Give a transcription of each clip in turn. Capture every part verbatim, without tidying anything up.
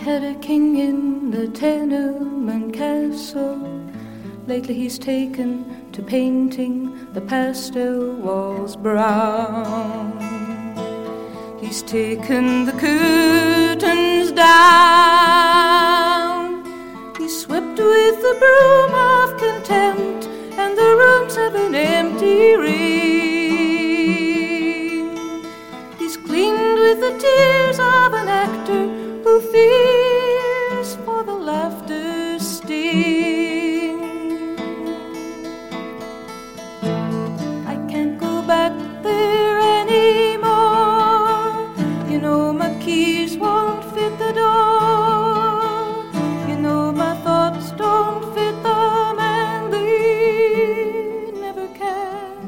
had a king in the tenement castle. Lately he's taken to painting the pastel walls brown. He's taken the curtains down. He's swept with the broom of contempt, and the rooms have an empty ring. He's cleaned with the tears of an actor who fears for the laughter's sting. I can't go back there anymore. You know my keys won't fit the door. You know my thoughts don't fit them, and they never can.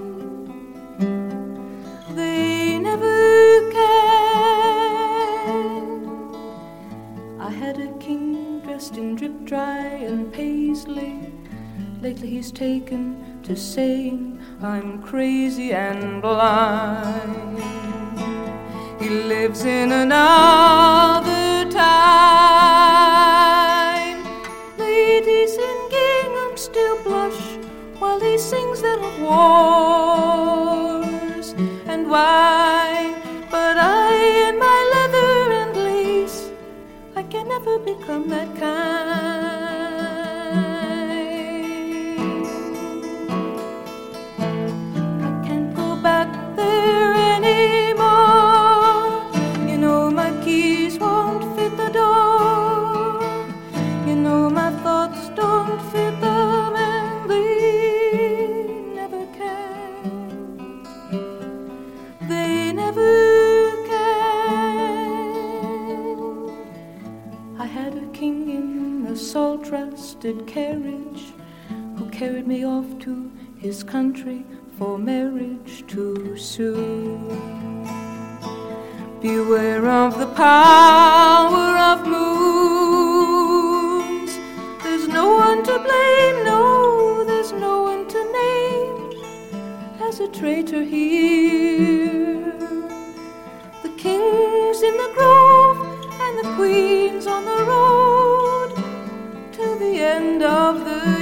They never dressed in drip dry and paisley. Lately he's taken to saying I'm crazy and blind. He lives in another time. Ladies in gingham still blush while he sings them of wars and wine. But I in my leather and lace, I can never become that kind. I can't go back there anymore. You know my keys won't fit the door. You know my thoughts don't fit them, and they never can. They never. I had a king in a salt-rusted carriage who carried me off to his country for marriage too soon. Beware of the power of moons. There's no one to blame, no, there's no one to name as a traitor here. The king's in the grove and the queen's on the road till the end of the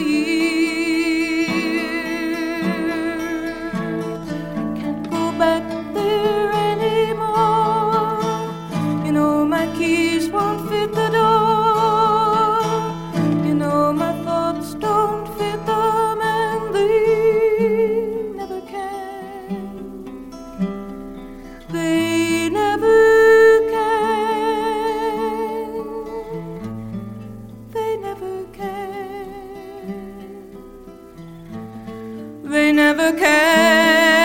year. I can't go back there anymore. You know my keys won't fit the door. You know my thoughts don't fit them, and they never can. They never They never can.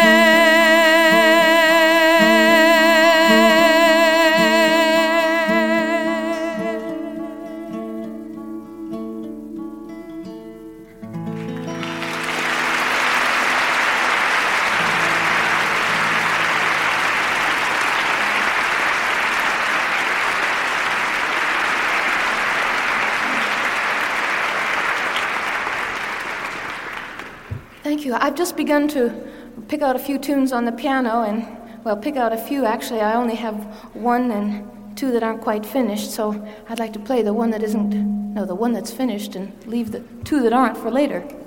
Thank you. I've just begun to pick out a few tunes on the piano, and, well, pick out a few. Actually, I only have one and two that aren't quite finished, so I'd like to play the one that isn't, no, the one that's finished and leave the two that aren't for later.